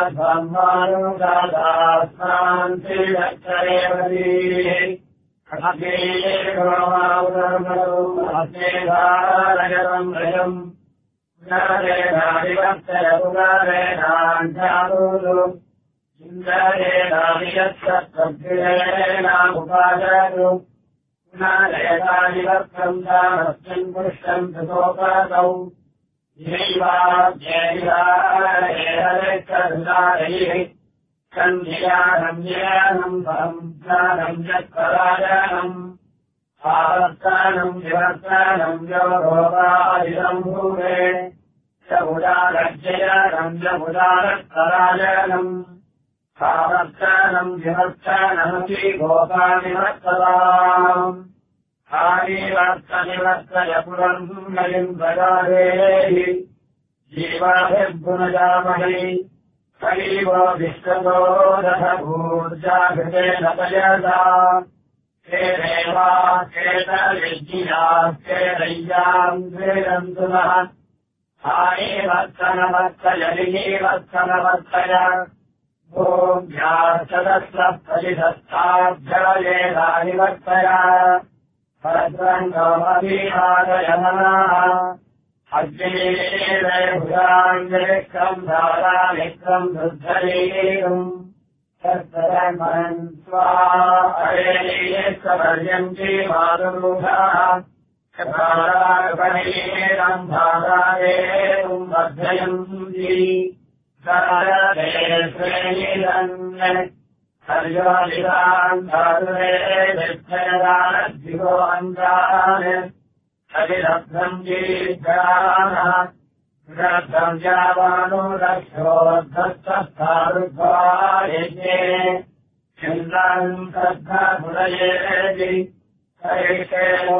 इन्द्रेणाभियत्सत्त्वग्रेणामुपादयतु पुनरेतादिवत्सम् दानस्मिन् पुष्टम् कृतोपादौ जैवाज्ञैरारेहरेक्षधुरारैः सन्धियानम् ज्ञानम् परम् ज्ञानम् यत्परायणम् आवर्तानम् विवर्तानम् योगोपादिसम्भूते च उदारज्जयानम् च उदारपरायणम् आवर्तानम् विवर्तानमपि गोपानिवर्तताम् आदिवर्तनिवर्तय पुरम् नयम् प्रजादेः जीवाभिर्गुणजामहि हरिवो विश्वतो रथभूर्जाघृतेन तयसा हे देवा केतविज्ञियाः केतय्याम् वेदन्तु नः आनिवर्तनवर्तयनिवर्तनवर्तय भूम्याश्चदस्रप्रतिशस्ताभ्ययेनानिवर्तय भद्रङ्गमभिवादयमनाः अग्नेभुजाङ्गेक्रम् धारामित्रम् दुर्धरीम् तत्तरमन् स्वारेणीयस्तपर्यन्ति मातुरूढाः धारागणेरम् धारादेवम् वर्धयन्ति धारदे श्रेणीरन् हर्यालितान् धातुरे विद्धयदानद्विगो अन्तान् हरिरब्धम् दीर्घानः रब्धम् जावानुरक्षोद्धस्थारुद्वायज्ञे चिन्ताम् श्रद्धापुरयेति हरिषेवो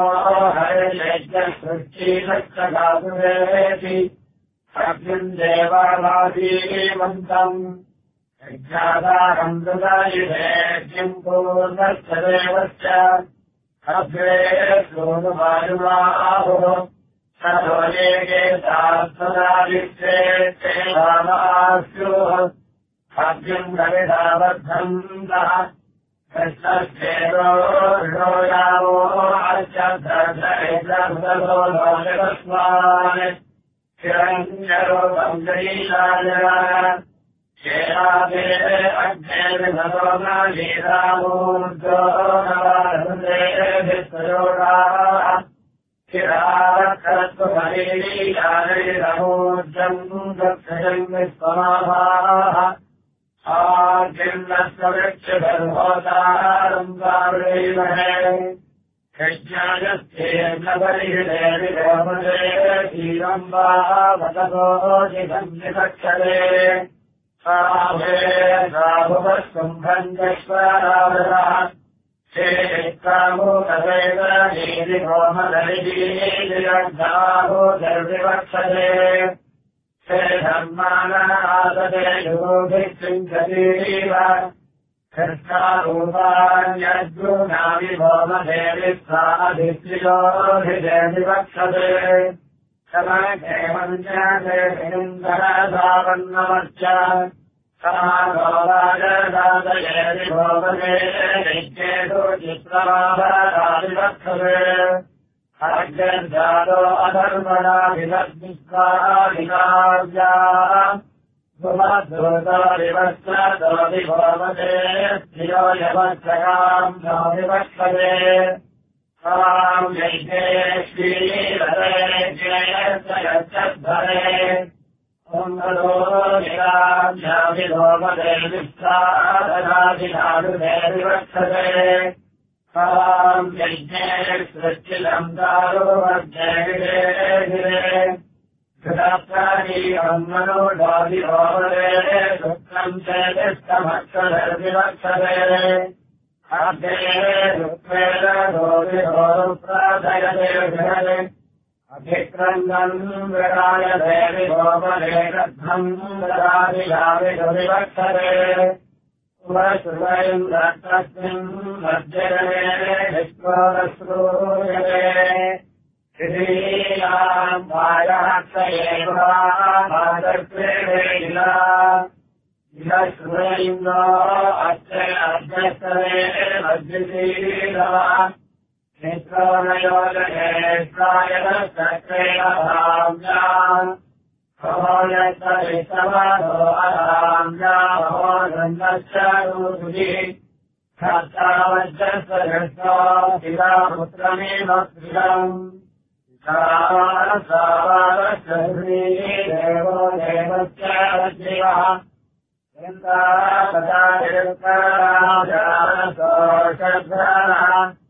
हरियज्ञसृष्टिलक्षगातुरेति अग्निम् देवाभासीमन्तम् यज्ञाधारम् ददायुधेज्ञम् पूर्णश्च देवश्च अग्रे सोनुवायुवाहुः सदोलेके शास्त्रदादिष्टे ते भामास्युः अग्निम् रविधाबद्धन्तः कृष्णश्चेतो यावो अर्चद्धर्धरेन्द्रभृततो लोकस्मान् हिरण्यरूपम् जयीशाय शेरादे अग्नेर्भतो न लीलामूर्जो नवाहृदेभिस्तयोगाः चिरावत्करत्वफलीलीलानैरमूर्जम् दक्षयम् विश्वमाभाः आर्जिन्नस्ववृक्षगर्भोतारम् कारुणीमहे यज्ञायस्तेर्नबलिहिते विलोमते क्षीरम् वा वततोऽधिकम् विचक्षते साभे साभुवस्कुम्भम् जश्वरावृतः शेषित्तामुकवेदनीलिहोमदलिजीलिरग्धाभूतिर्विवक्षते ते धर्मानासते योभिः कृष्णारूपाण्यद्गुणाविभोमदेविस्वाधिश्रियोभिदेविवक्षते समकेमन्यासे हिन्दरधावन्नमश्च समागोराजदातयेविभोमदे नित्येषु चित्रमाभरादिवक्षते अर्जन्जातो अधर्मणाभिलग्निस्वाधिकार्याः विवस्त्रदोविभोमते स्त्रियो यवच्छकाम् नो विवक्षते स्वाम् यज्ञे श्रीरते ज्ञेयश्चयच्छद्धरे ओङ्गलो निराभ्याभिभोमते विस्तादनादिनादुते विवक्षते स्वाम् यज्ञे सृष्टिलम् दारुवर्जयगिरे कृताप्रादीयम् मनोडादिभोमते सुप्तम् चेतिष्टमक्षरविवक्षते अग्ने रुक्मेण दोविभोरुप्राधयते गृहते अभिक्रन्दम् विरायते विभोमते रद्धम् विरादिलाविषुविवक्षते उपश्रुवयम् रत्तस्मिन् मध्यगणे विश्वरश्रूयते श्रीयाम् वायः स एव मातर्प्रेणेला इन्द्रो अध्यस्तरे वज्रशीलः नेत्रोनयोजनेत्रायतश्चक्रेण भवोयत्तरितवदो अराम्यामो गन्धश्चरूधुः छात्रावज्रस्वजस्वा शिलापुत्रमेव प्रियम् सावारश्री देवो देवस्य वज्रिवः यन्तापदायत्कराजानसोषध्वरः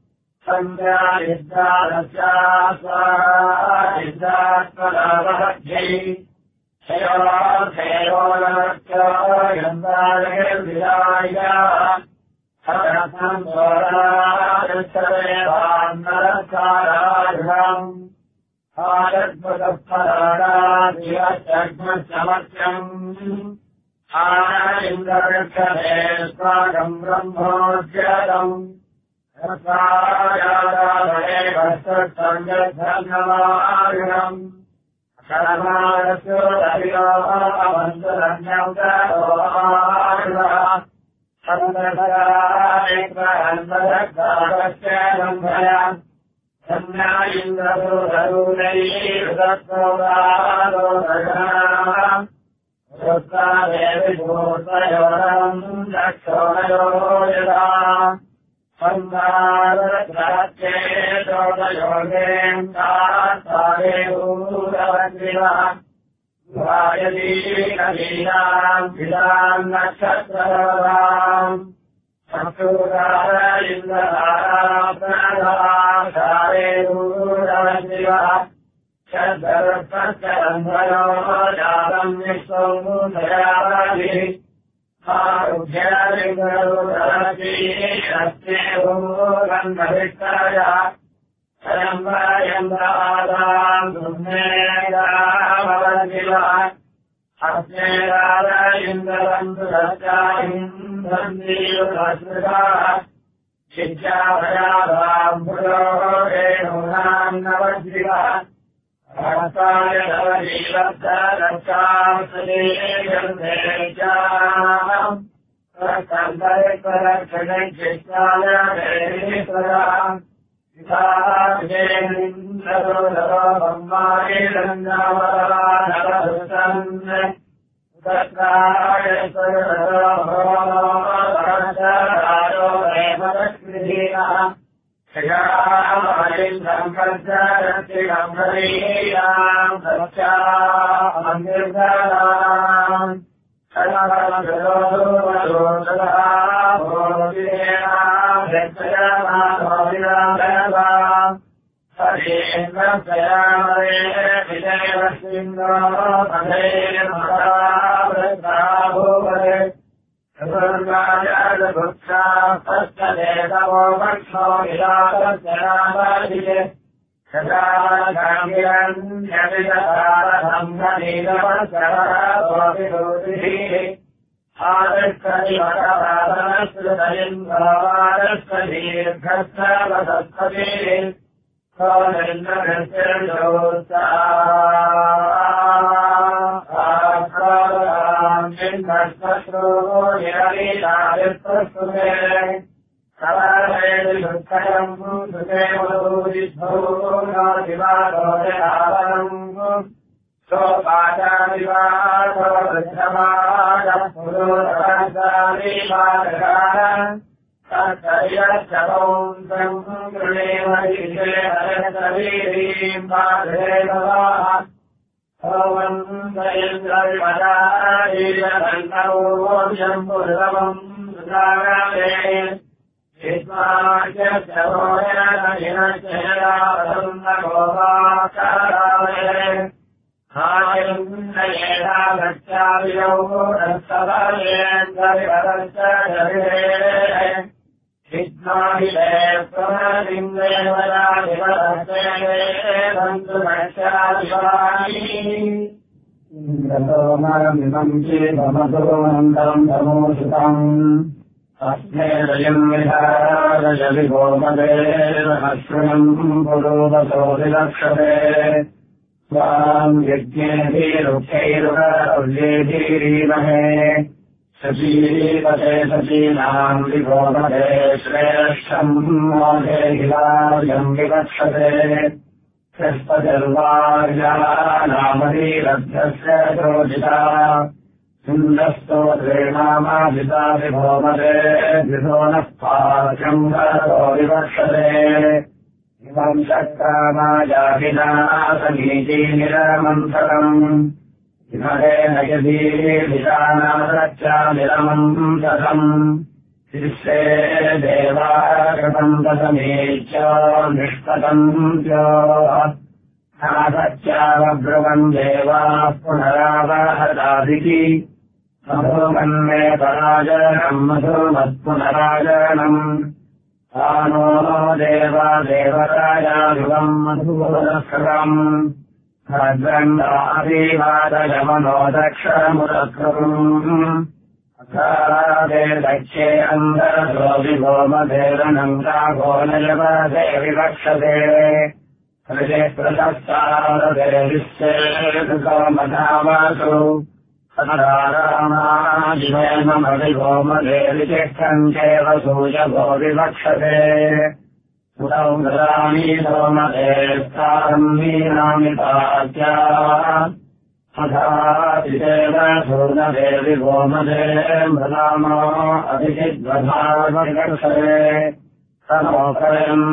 सञ्जायुद्धानस्यास्वायुद्धात्मलावहज्यै शयोर्धयोलमर्चो यन्तारैर्विरायाः हरसम् स्वराजस्तदेवान्नरसारायुधम् आयद्भुतफलादादिवश्चग्मसमर्त्यम् आनन्द्रक्षते स्वागम् ब्रह्मोद्यतम् रसायादादेवस्तर्गधर्मवायुधम् शरमारस्योदयो अवन्तरण्यवतरोहायुधः सन्दरायत्वहन्तरकालस्य सम्या इन्द्रदूरदूरैरुदत्तोदालोदगणाः रुक्तादेविभूतयोरम् दक्षोणयो यदा सन्दारचेतोदयोगेन्द्रात्तादेवूरवग्रिवः वायदीकलीलाम् विदाम् नक्षत्रदाम् संसूदार इन्द्रधाराप्राधारेरूरवग्रिवः शब्दरुत्तरन्धयो जातम् विश्वमुदयाभिः आरुभ्यलिङ्गरुदरतीरस्तेभूगन्धभिक्तया स्वयंवरयन्द्रादाम् दुर्मेधाभवन्दिवः अस्मेराद इन्द्रबन्धुरश्चाहिन्दन्दीयुधस्मृताः विद्याभयादाम् पुरोरेणूनाम् नवद्विवः हस्ताय नवजीवद्धरक्षाम् सुदेशम् प्रकन्दरिकरक्षणैर्जिष्णाय देवीश्वराम् विधाजेन्द्रो ब्रह्माणिरञ्जवरानरभृतन् तत्रायश्वरो हेमदस्कृधीनः शयामालिन्द्रम् कर्जरतिगम्भरीयाम् सत्यामनिर्गलाम् शरणवरदोषदाम् हरेन्द्रस्यामरे विजयवस्मिन्द्रो पदेर्महावृद्धाभूवरे भुक्षास्तदेतवो वक्षो विलासस्यनामधिये सदारङ्गिरन्यविदधारसंघनीलवत्सरः आदर्शदीर्घस्तवसत्पतिः अस्मे रयम् विहारजविभोमदेवश्रुनम् पुरोवसो विलक्षते स्वाम् यज्ञेभिरुक्षैरुरतुल्येभिरीमहे शचीपते शचीनाम् विभोमते श्रेष्ठम् मोदे हिलार्यम् विवक्षते षष्पतिर्वार्यानामरीरब्धस्य चोदिता इन्द्रस्तोत्रेणामादिता विभोमते द्विषो नः पार्श्वम् भरतो विवक्षते इमम् शक्रामायाभिना समीचीनिरमन्थरम् इमरेण यदीभिषानादच्चानिरमम् तथम् शिष्ये देवाः कृतम् दशमेच्च निष्पतम् च नादच्चावब्रुवन् देवाः पुनरावहतादिति मधुमन्मे पराजनम् मधुमत्पुनराजनम् आनो देवा देवतायायुगम् मधुवदस्रम् भद्रन्दाभिवादयमनो दक्षमुदक्रम् अकारादे दक्षे अन्तरसो विभोमधेरनङ्गाघोनयवदे विवक्षते हृदे प्रशस्तारदे विश्वेदमधावसु अनारामादिवयमविभोमधेरितिष्ठम् चैव सूयभो विवक्षते पुरौ ददामि सोमदेस्तारम् मीनामि पात्या अथातिदेव सूर्णदे विभोमदे मृदामो अभिजिद्वधाविवक्षते तमोकरम्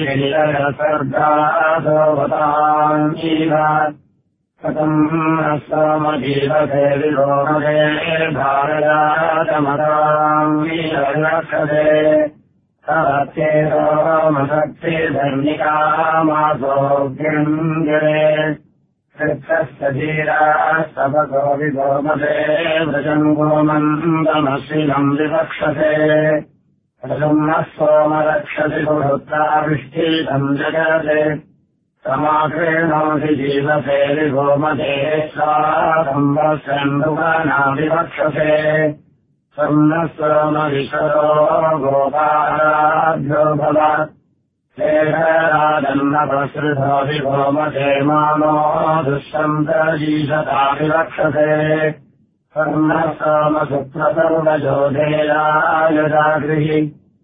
विलिलसर्गासोवताञ्जीव कथम् सोमजीवते विभोमदे भारयातमताम् विवक्षते सवत्येरोमशक्तिधर्मिकामासोऽग्निम् कृत्तस्य धीरास्तपको विभोमते व्रजम् गोमन्दमश्रिनम् विवक्षते प्रसन्नः सोमरक्षति सुहृत्ताविष्ठीतम् जगते समाक्रेणोऽसि जीवते विभोमते स्वासंवत्सरम् विवक्षते सर्वः सोमविशरो गोपाराभ्यो भव शेखरादन्नप्रसृतो विभोमते मानो दुष्यन्तजीषता विवक्षते सर्वः सोमसुप्रसर्वजोधेयायुधागृहि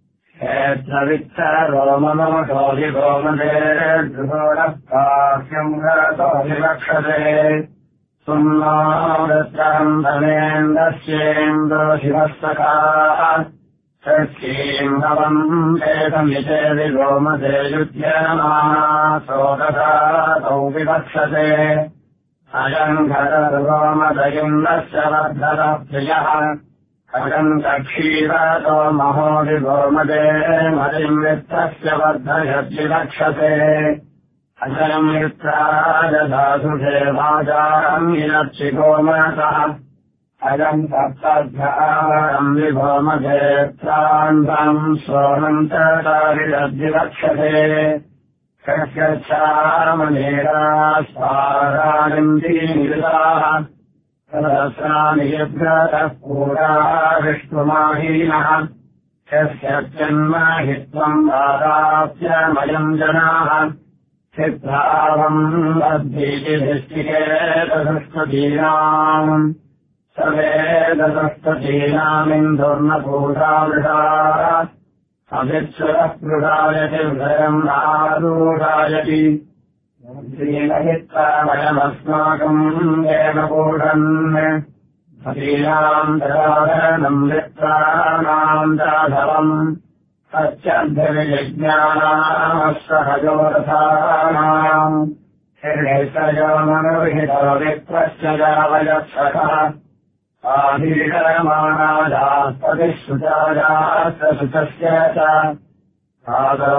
क्षेत्रवित्तरोमनोषो विभोमते गृहोणः पाह्यम् घरतो विवक्षते सुम्नावृत्रहम् धनेन्द्रस्येन्द्रो शिवस्तकाः षष्ठीम् भवम् वेदमिते विभोमते युध्यमानासो तथा विवक्षते अयम् घरर्गोमदयुन्दस्य वर्धरः प्रियः अयम् कक्षीरतो महो विभोमते मतिम् वित्तस्य वर्धयद्विवक्षते अजयम् मित्राजधासुधेवाजारम् विनक्षिगोमसः अजम् सप्तभ्यावरम् विभोमधेत्रान्तम् सोऽनन्तकारिरद्विवक्षते कस्यच्छामनेरास्वारानिन्दीनिरुताः सहस्राणि यद्गतः पूराः विष्णुमाहीनः कस्यच्चन्म हि त्वम् वादाप्यमयम् जनाः चित्रावम् अद्धीतिभिष्टिकेतसुष्टदीनाम् सवेदसुष्टदीनामिन्दुर्नपूषावृषाः अभित्सुरः पृषायति भयम् आरूढायति श्रीमहित्तावयमस्माकम् देवपूषन् भीनाम् ददाधनम् मित्राणाम् दाधवम् सत्यद्धविज्ञानामस्सहजोरथानाम् हिरणेशयोमनुहितो विप्रश्च जावयत्सखः आधीकरमाणाजास्पतिः सुचाजास्तसुतस्य च आदो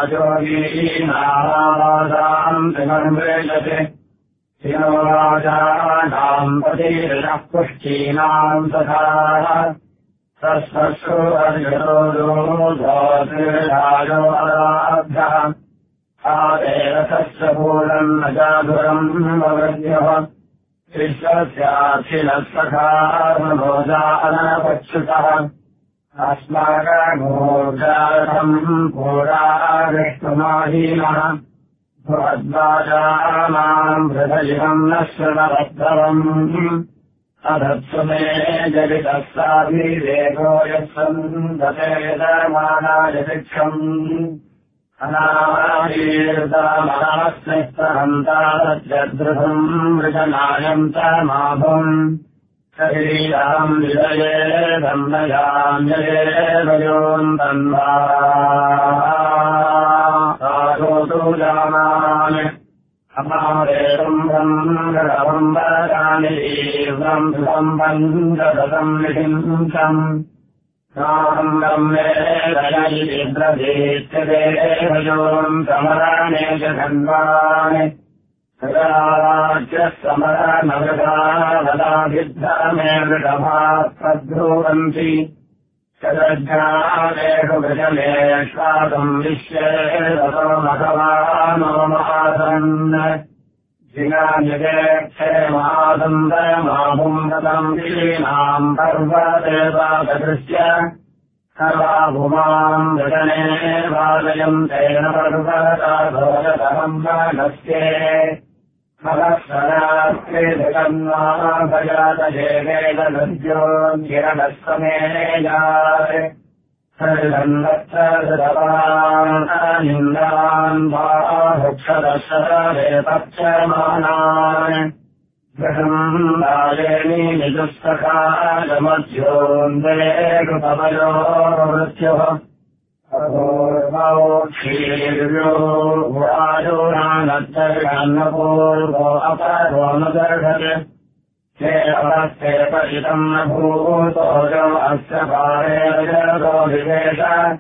वाजोगीनामावासाम् त्रिमन्वेषते शिनो राजानाम् पतिरिणः पुष्टीनाम् तथा तस्मत्सु अर्जनो दोधोतिर्राजो अराभ्यः आदेवतस्य पूर्णम् न जाधुरम् ववृद्यः विश्वस्यार्थिनः सखार्मभोजानपच्युतः अस्माकमूर्जार्थम् पूरा विष्णुमाहीनः भवद्वाजानाम् हृदयम् न श्रवद्धवम् अधत्सु मे जलितस्ताभिवेगो यत्सन्दतेदमानाय शिक्षम् अनादीर्तामहास्मिस्तहन्तारत्यदृशम् मृगनायम् च माभुम् शरीराम् विजये धन्मयाञ्जये भयोन्तन्वा साधोतु जानामि अपारेतुम् ब्रह्मरवम्बराणि तीव्रम् सुसम्बन्धदतम् निहिंसम् नाहम् ब्रह्मेदयिद्रभीत्यते भयोम् समराणे च धन्वानि समरनवृतावदाभिद्धमे वृषभात्पद्रुवन्ति शतज्ञानेषु वृजमेष्वादम् विश्वे ततो भगवानो महासन् जिनानिदेक्षेमादन्दमाभुम् वीणाम् पर्वदेवादृश्य सर्वाभुमाम् वृजने वादयम् तेन पर्वताभोजतहम् नस्ये भगस्वरात्रिजगन्नाभजातजेवेदनद्योन्गिरणस्वमेयात् निन्दान् बाहुक्षदशरेतक्षमानान् गृहम् राजेणी निजुस्तकालमध्योन्दे कृतवयो मृत्युः क्षीर्यो वायोनानद्धर्षन्नपूर्वो अपरो न दर्शते ते अवस्ते परितम् न भूतोजो अस्य पारेजतो विवेश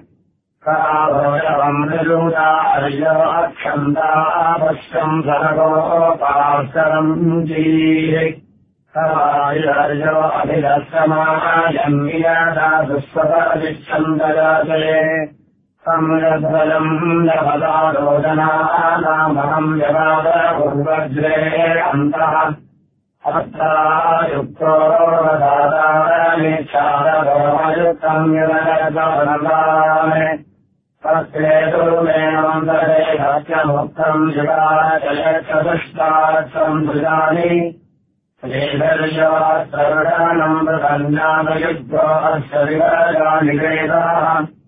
काभोजवमृलूतार्यो अक्षन्तापश्यम् सर्गोपास्तरम् जीः कवायुर्यो अभिलक्षमायम् वियदा दुःस्वपरिच्छन्दजाते संयद्वलम् जपदारोदनानामहम् जवादपूर्वज्रे अन्तः अत्रायुक्तो दातारनिच्छादरोमयुक्तम् यदगतवनदाने तस्येतु मे मन्दरे सत्यमुक्तम् शिवाचयचतुष्टात् संसृजानि श्रीधर्यात्तरुणानम् प्रसन्नामयुद्धो अस्य विराजानि वेदाः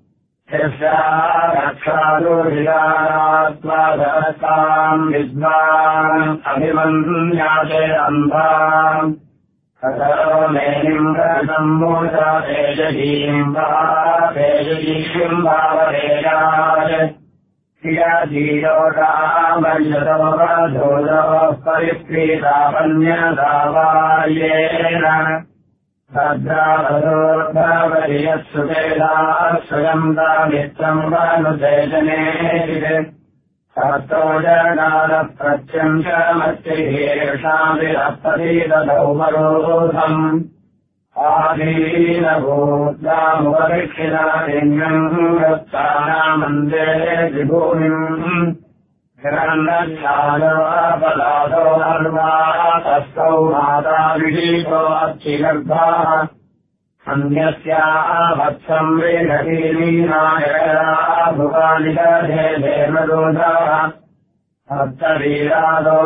यस्याक्षादुर्यात्वादरताम् विद्वान् अभिमन्याते अन्धाम् ततो मेनिम् सम्मूता तेजहीम् वा तेजहीम् भाववेयात् क्रियाधीयोगामर्यतो वधोजोः परिप्रीतापन्यदावार्येण भद्रावधोर्भवति यत्सुतेदाः स्वयम् दामित्रम् वानुतेजने ततो जनालप्रत्यञ्चमत्यहीर्षाभिरप्रतीदधौमरोधम् आदीनभूतामुपरिक्षिणादिन्यम् वृत्तानामन्दे विभूमिम् हिरण्यच्छादोपलादो अर्वा तस्थौ माता विहीतो अच्चिगर्भाः अन्यस्याः वत्सम् वेदहीनीनायकया भुवानिदधे देवदोधाः भक्तवीरादो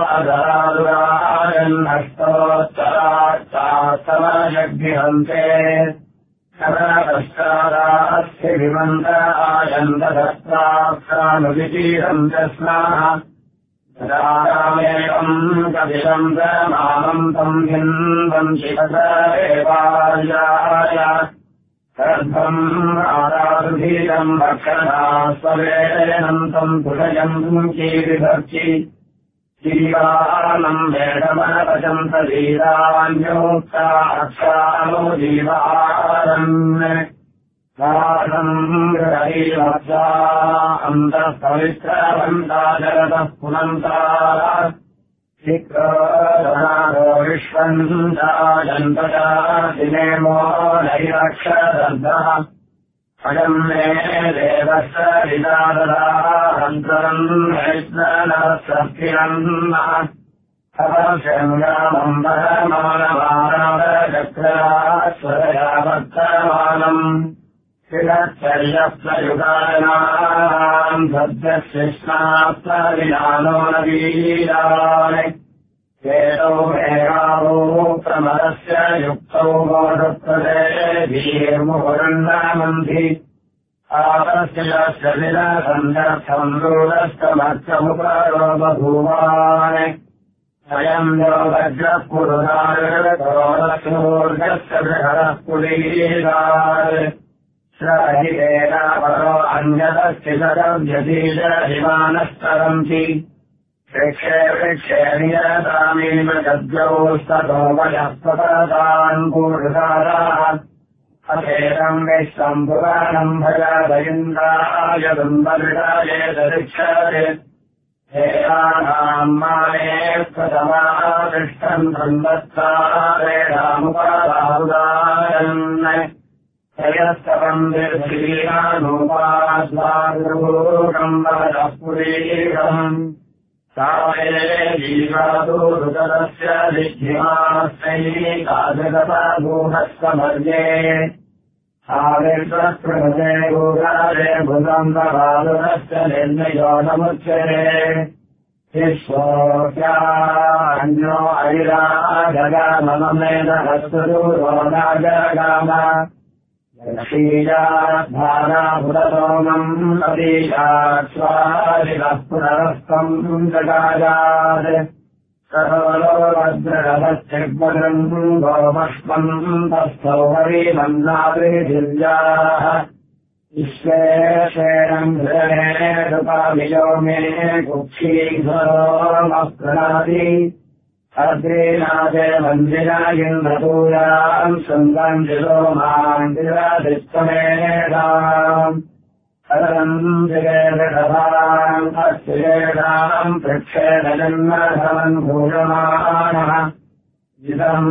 अधरादुरायन्नष्टोत्तरात्तात्तमयग्निहन्ते शरणपश्चादास्ति विमन्त आयन्दधत्ताक्षानुवितीरम् च स्नाः रामेकम् कपिलम् च मामम् तम् हिन्वम् शिवदेवार्याय सर्वम् आदारुधीरम् भक्षणा स्ववेदनम् तम् तुषयम् कीरिभक्ति जीवानम् वेदमनपचन्त वीरान्योक्ता अक्षानो जीवारन् वासम् गृहैवत्सा अन्तः पवित्रवन्ता जगतः पुनन्ताः शिक्रोधनादो विश्वन्तायन्तजा दिनेमो नैरक्षदर्धः अयम् मे देवस्य विदाददाहन्तरम् वैष्णनः सत्किरन्नः अवशङ्गामम्बरमानमानवाराचक्रास्वरया वर्तमानम् शिरश्चर्यप्रयुगानाम् सद्यशिष्णात्मविनानो न वीरान् चेतो मेघावो प्रमदस्य युक्तौ मोदप्रदे धीर्मुहुरन्नामन्धि आवस्य विलासन्दर्थम् दूरस्तमर्थमुपारो बभूवान् स्वयम् यो वज्रः पुरुषार्गस्य बृहरः पुलीरात् श्रहितेनापरो अन्यतश्चितरव्यधीशहिमानस्तरन्ति वृक्षे वृक्षे नियतामेव गद्यौस्ततो वयः पततान् पुरुषाराः अथेदम् विश्वम् पुराणम् भजादयिन्द्राय दुम्बलिराय दरिक्षते हेराणाम् माने प्रथमादृष्टम् धन्वत्सारेणामुपादारुदायन् हयस्तवम् निर्धीरानुपास्वागुरूकम् वरः पुरीरम् सावे जीवादुरुदरस्य विद्धिमास्तैकाजगतागूहस्तमर्ये आविर्तस्पृहते गुरारे भुजम्बबालुरस्य निर्णयो नमुच्यते विश्वोऽन्यो अरिराजगाममेदहस्तदूरो नाजगाम क्षीराद्भाराभुतसोमम् अतीशात् स्वादिनः पुनरस्तम् जगाजात् करोलो वज्ररथश्चिग्मगम् गोमष्मम् तस्थौ हरिमन्नाद्रिधिर्याः विश्वेशेनम् हृदयेदुपाभियो मे कुक्षीध्वरोमप्रणादि अग्रेनादे मन्दिरा इन्द्रपूजाम् शृङ्गम् जिलोमाम् विराधिस्तमेधाम् हरम् जगेदभाम् अस्येषाम् पृक्षेण जन्मधमन् भूयमानः इदम्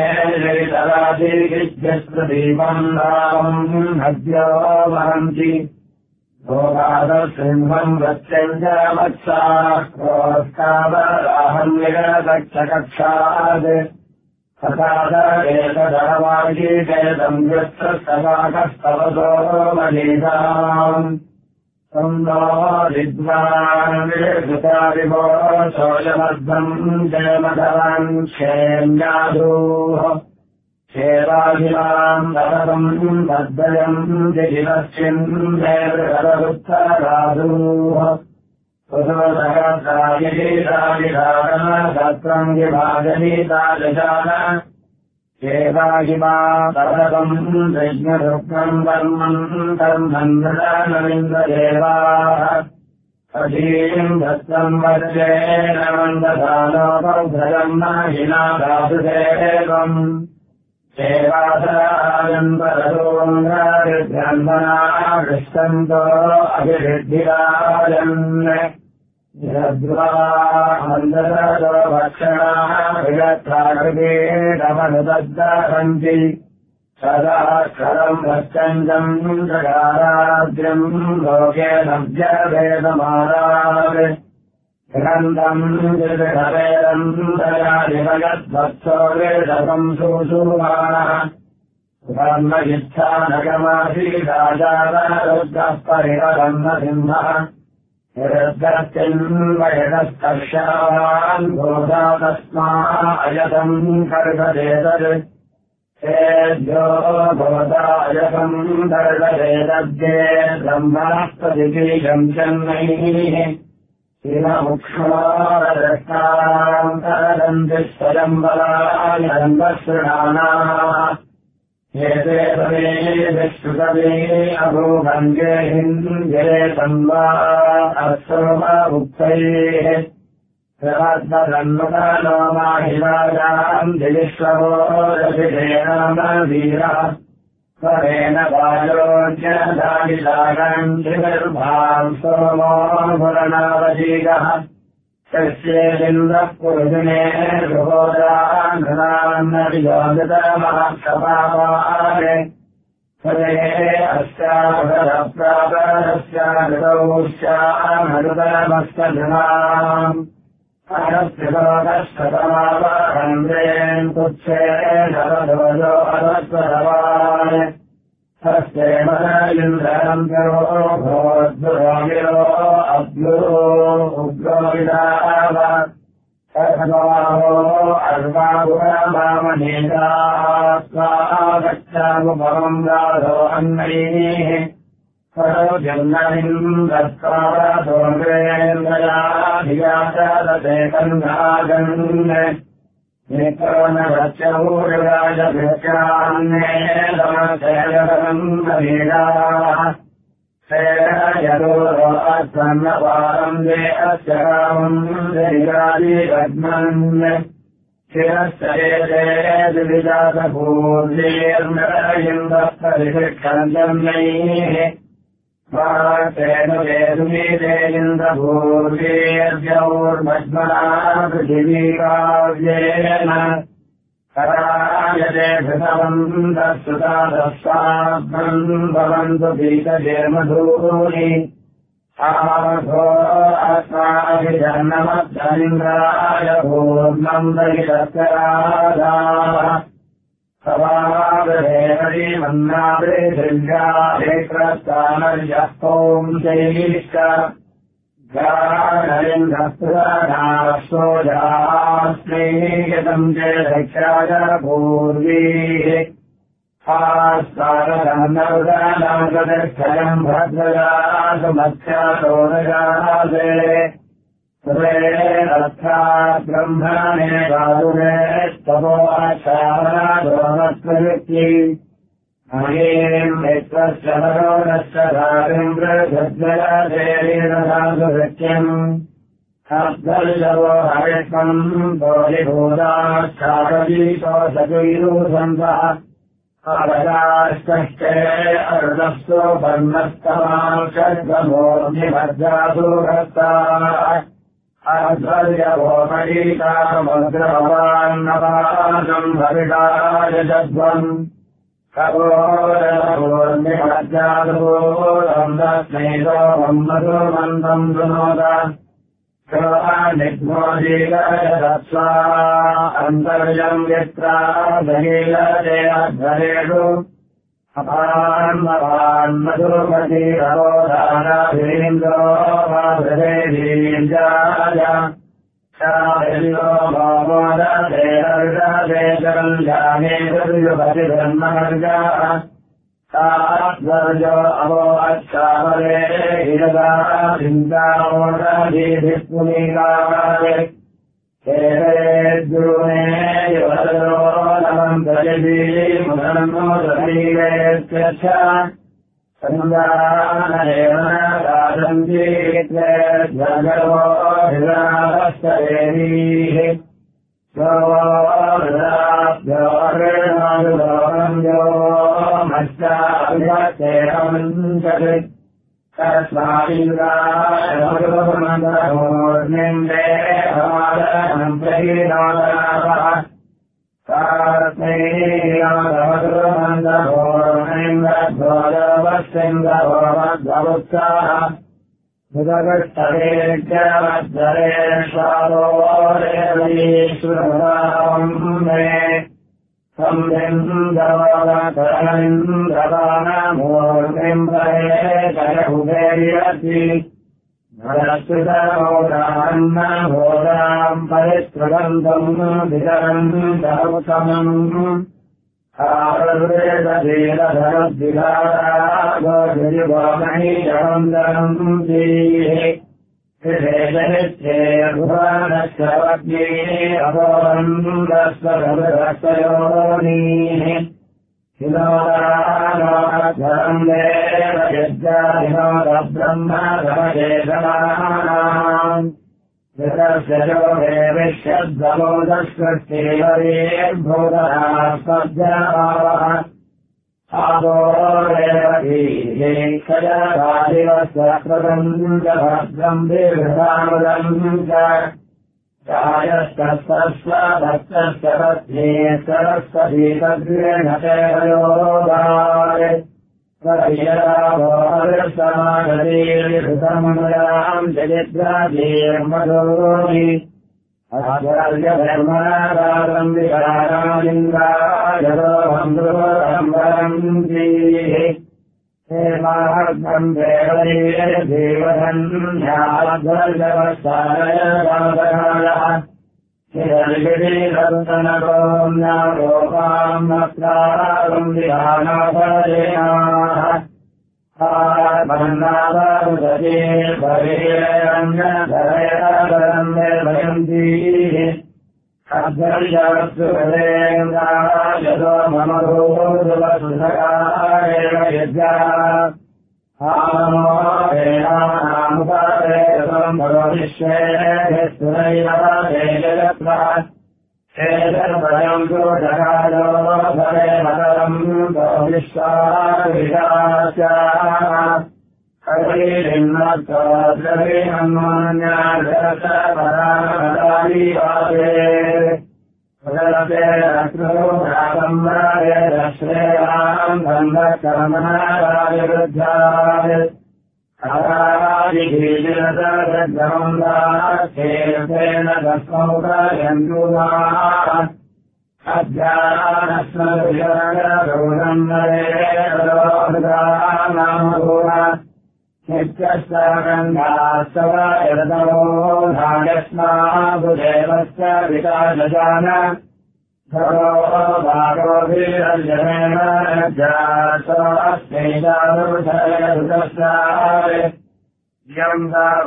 हृदयेतरादिविद्यस्प्रदीपम् रामम् नद्यो वहन्ति भोगादसिंहम् वृत्यञ्जमत्साः क्रोस्तावराहम् निरदक्षकक्षात् तथादरेतदवागीकेतम् वृत्तस्तवाकस्तवतो मनीषाम् तन्नो विद्वान् विकृतादिवो शोचमर्धम् जयमधवन् क्षेम्याधूः क्षेवाभिमाम् दरतम् तद्वयम् जिगिनश्चिन्देवृतरुत्तराधूः पुरुषसहस्रायिराविधानसत्रम् विभाजनीतादशान क्षेवाहिमा दरतम् यज्ञरुक्मम् कर्मम् कर्मन्नविन्द्रदेवाः अधीम् दत्तम् वज्रेण मन्दधानोपभ्रजम् महिना धातुदेवम् सेवासरायन्तरसोङ्गारिब्रह्मणा कृष्णन्तो अभिवृद्धिराजन् निरद्वामन्दतो भक्षणाः विगत्राकृतेरमनुदद्दहन्ति सदा क्षरम् भक्षन्तम् जगाराद्यम् लोके नव्यभेदमारात् ग्रन्थम् जगवेदम् दयादिभगद्भक्तो वेदकम् सुषुवाणः धर्मयुत्थानगमासीदाचाररुद्धः परिहरन्नसिंहः निरुद्धश्चिन्वयदस्कर्षावान् भोधा तस्मा अयतम् कर्गदेतत् तेभ्यो भवता अयतम् कर्गदेतद्ये ब्रह्मणस्तदितीशम् चन्मैः श्रीममुक्ष्मारदष्टाम् तरदन्ति स्वयम्बलायन्दशृणानाः एते समे विश्रुतमे अभूभङ्गे हिन्द्ये संवा अस्सोममुक्तैः प्रवद्मधन्मनो माहिराजाम् दिविश्ववो रथिरेणामवीरः स्वरेण वायोज्यदानिदागम् त्रिगर्भाम् सोमो भुरणावजीगः तस्येन्द्रः पुरुषिणे गृहोदान्नान्नवियोगितमहक्षपावारे स्वरे अस्यावरप्रापरस्यागतौस्यामरुतमस्तधृणाम् अनस्तिलोकस्ततमावहन्द्रेन् तुच्छे शरदोजो अरस्वरवान् तस्येन्द्रम् पिरो भोद्भुरोगिरो अभ्युरो उग्रो विदाव सर्वाहो अर्वागुरमामनेतास्वागच्छामुपमम् राधो अन्नैः करो जन्ननिम् दत्ताराधोन्द्रेन्द्रयाधियाचारते कन्धागन् निकरणरक्षौरराजभिक्षान्येदमसेयरम् नवीराः सेयरो अस्सन्नपारम् दे अस्य रामम् दरिरादिरग्मन् शिरश्चरेते द्विजातपूर्वेर्नरयिन्दस्तरिशिक्षन्तम्यैः वाक्तेनुवेदुमीते इन्द्रपूर्वेर्जौर्मज्मना पृथिवीकाव्येन करायते धृतवन्तः भवन्तु पीतजेर्मधूनि आमधो अस्माभिजन्नमद्धनिन्द्राय पूर्णम् दहितस्कराधाः सवादहेमन्नाभिर्याभिक्रस्तानर्यस्तोम् चैश्च गानलिङ्गस्त्रास्मोजास्मैगतम् च दक्षाय पूर्वीः आस्तारनर्दानागदक्षयम् भद्रजासुमत्स्यातोरजासे सुरेरर्थात् ब्रह्मणे बाहुरे स्तवो आचारादोमत्वयुक्ति महीम् मित्रश्च भगवनश्च धारिम् प्रजज्जलादेवीरसाधुसत्यम् अब्दल्लवो हरिष्मम् बोधिभूताश्चारजीतो सचुयुसन्तः अवदाष्टश्चे अर्धस्तु बन्धस्तमाक्षद्गमोऽग्निभद्रासुहस्ताः अध्वर्यभोमरीकामुद्रभवान्नपादम् भविषायजध्वम् कपोरभूर्निभद्रासुरम् तस्मै मधुमन्तम् सुनोद निघ्नोजीलयत्स्वा अन्तर्यम् यत्रा दहीलते अध्वरेषु अपान्मपान्मधुमतीरवोदानाभीन्द्रो वासुदेवीर्जाय शालिलो मोदते हर्षदे चरञ्जाने दुर्युपतिधर्महर्जाः ताध्वर्यो अवो अच्छावरे हिरदा चिन्तामोदधीभिः हेरेद्रुणे युवरो नमम् प्रजबीमुदन्मोदीवेत्यच्छ सन्दानरेव राजन्तीत्वेद्भगवो हिरास्तदेवीः स्वोर्णादुरोगम्यो मश्चाभिमन्चति तस्मादिन्द्रायमरुमन्दमूर्निन्दे समादनम् प्रहीनादावः तारस्मैरामरुमन्दमूर्निन्दध्वजवस्सिन्दवमद्भवुत्साः मुदगस्तरेज्यवद्धरेश्वारोरेश्वरम् मे संविन्दवतरनिन्द्रवानमूर्तिम् परेकरहुभेरिरति नरस्तुतमोदान्नभोदाम् परिस्पृगन्तम् वितरन्तमुत्तमम् आरुर्वेदधीरधरद्विधारागोजयुगमहीजवन्दनम् दीः विशेषनित्येर्भुवानश्चवज्ञे अभवन्दस्वरस्तयोनीः हिनोदानोधरम् देव यज्ञाहिनोदब्रह्मधमजेतमानाम् वितर्शयोगे विश्वद्भवोदस्कृत्यैर्भूतनास्मद्यावः आदोरेवधीयैकजादिवस्वकृतम् च भद्रम् विवृतामृतम् च चायस्तस्तस्व भक्तश्च पत्नी सरस्वती तद्रेण तेरयोगाय समागतीर्भृतमृयाम् जगिद्राजीर्मधूनि आचार्यधर्मनादारम् विकारालिङ्गायतोऽहम् ध्रुवरम् दीः हेमार्गम् देवधन्याध्वर्यवस्तारयः हिरविधिरन्तनकोम्यालोकाम्नत्रागम् विधानाभरेणाः आत्मन्नावरुदते भवेरन्यधरेरगरम् निर्भयन्तीः अध्वर्यवत्सुरेन्द्रायतो मम भूर्वसुधकारेण यज्ञः आमोरेणामुपादेशम् भगविश्वेभिस्तुरैरवादेशयत्वः एतद्भयम् दोषकालो भवे मदरम् विश्वाविशास्याः हरिर्नत्वाद्रवीमन्मान्यादरसपरामदालीवासे भगवते अक्रोराकम्राय श्रेयाम् गन्धकर्मणारायवृद्धाय आरादिगीलिनदगम् दाखेतेन दस्मौदयन्तुमाः अध्यानस्मृतिरगौरम् नरेरलोदानामगुणा नित्यस्तगन्धास्तव यदमो धायस्माभुदेवस्य विकाशजान भगो भागोभिरञ्जनेन जातो अस्मैजारुधयरुदस्याय यम्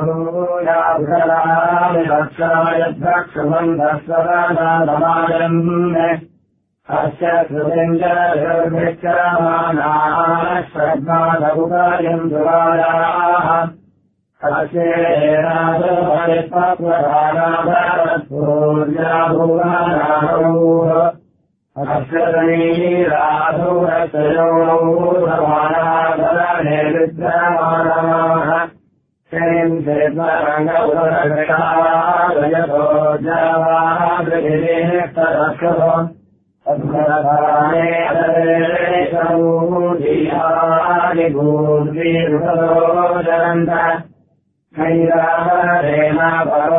दाभूयाभुषरायद्भक्षुबन्धस्वदानादमायन् अस्य कृतिञ्जरभिक्रमाणाः श्रद्धादुकार्यम् दुरायाः अस्येनादभयत्वप्रधानाभूर्याभुवानाभूः अस्य नीराधूरसयोधमानादरणे विद्यमानाः शरीम् चेत्मरङ्गुरघटादयतो जवादृगिरेस्तरक्षुभम् अध्वरधाने अदरेशमूढीहानि भूर्वीरुपदो नैरामरेणा परो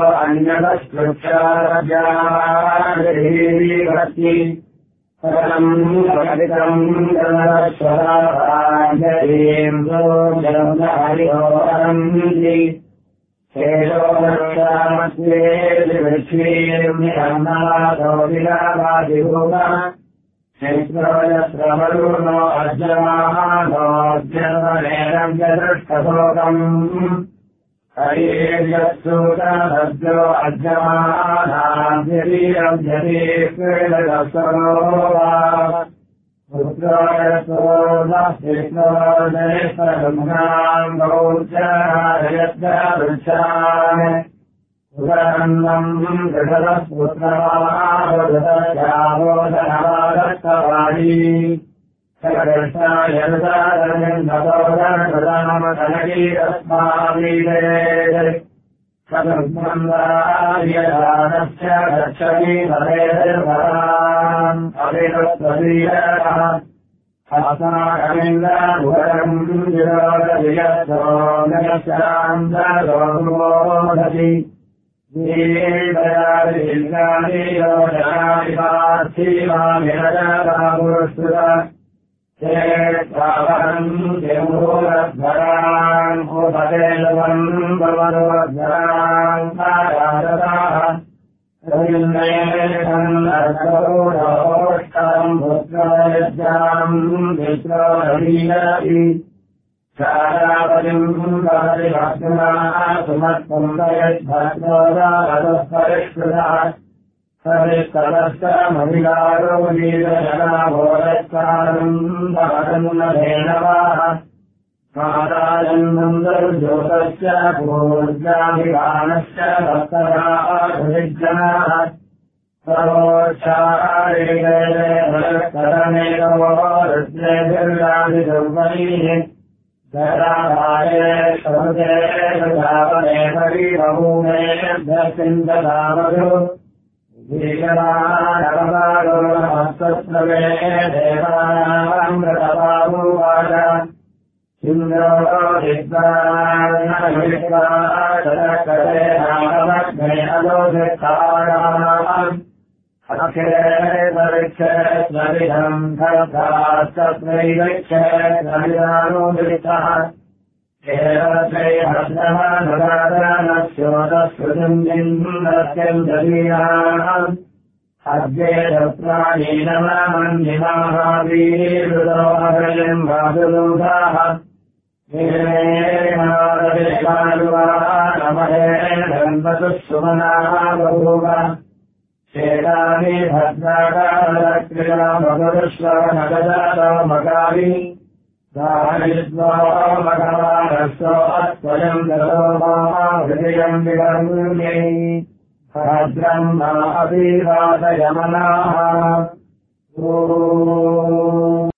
अन्यतस्पृक्षारजागृहीभक्ति परम् पठितम् जनस्वराजयेन्द्रो जनहरिहोरन्ति शेषोरक्षामस्ये वृक्षीर्म्यन्नाथो विलावादिभूमः क्षेत्रोयस्रवरुणो अर्जमानोऽध्यवनेरम् चतुष्टभोगम् हरिर्यत्सूतभद्रो अर्जमानाभ्यरीरम् जरीक्रीडसरो वा पुत्रोयसोदस्तिष्णोदयस्वगुणाम् गौर्चारयद्वृक्षान् उदरन्नम् दृढस्पुत्रमावदश्यावोदनवादस्तवाणी सकर्षायनुदारमकनकीरस्मावीरे सदुर्मन्दार्यदानस्य दक्षिणी भवेर्भराम् अभिनस्वदीयः अस्माकमिन्द्राभुरम् विरोधवियत्सो नयस्यान्दरोधति ीर्दयादिलिङ्गानि योजनानि पार्थिवामिरजापुरुष्टुत चेत्तावहम् जम्बूरध्वरान् उपदेशवन् भवरोध्वरान् आराधताः रविन्द्रेषम् पुत्रयज्ञाम् विश्वरवीयति चारापतिम् भवतिभक्तिना सुमत्पुन्दयद्भक्तोदारतः सविस्तरस्तमभिलारो वीरजनाभोरत्कारम् भवतन्नधेनवाः माताजन्मन्दर्ज्योतस्य पूर्जाभिगानस्य भक्तराभिजनाः सर्वोच्चारेणो रुद्रेभिर्यादिदुर्वैः दराभाये श्रुते धावने हरिबभूमेभ्यसिन्दधावधु ीकराणवदारोहस्तस्रवे देवानामृतबाहुवाच इन्द्रो विद्वान्नविश्वासकरे नामग्ने अलोभिताराम् अखेतरिक्षेत्वरिधम् धर्तास्तस्मै वृक्षेत्वरिदानुदृतः एतत्रैहर्षः नदानस्योतस्कृतिम् इन्द्रस्यम् ददीयाम् अद्येतप्राणीनमन्यमावीरुदोहरयम् वासुदूधाः नमहेणन्वतुः सुमनाः बभूव शेतानि भद्राकालक्रिया मधुरश्वनगजातो मकारि दारिद्वो मघवानस्तो अस्त्वयम् दतो मा हृदयम् विगर्म्यै भद्रम् मा अभिवादयमनाः